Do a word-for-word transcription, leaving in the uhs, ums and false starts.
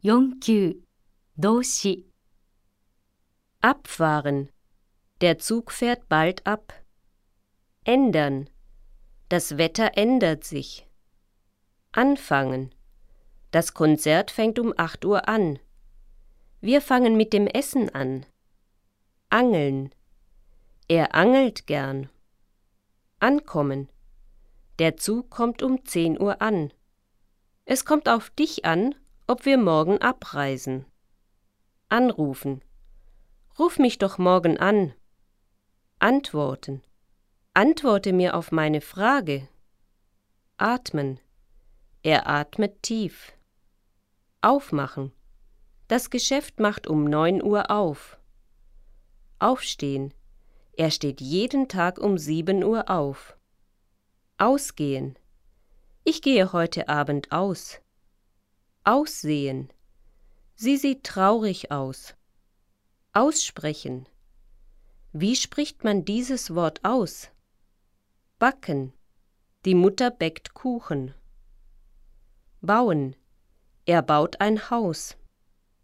よん級動詞 Abfahren. Der Zug fährt bald ab. Ändern. Das Wetter ändert sich. Anfangen. Das Konzert fängt um acht Uhr an. Wir fangen mit dem Essen an. Angeln. Er angelt gern. Ankommen. Der Zug kommt um zehn Uhr an. Es kommt auf dich an, ob wir morgen abreisen. Anrufen. Ruf mich doch morgen an. Antworten. Antworte mir auf meine Frage. Atmen. Er atmet tief. Aufmachen. Das Geschäft macht um neun Uhr auf. Aufstehen. Er steht jeden Tag um sieben Uhr auf. Ausgehen. Ich gehe heute Abend aus. Aussehen. Sie sieht traurig aus. Aussprechen. Wie spricht man dieses Wort aus? Backen. Die Mutter bäckt Kuchen. Bauen. Er baut ein Haus.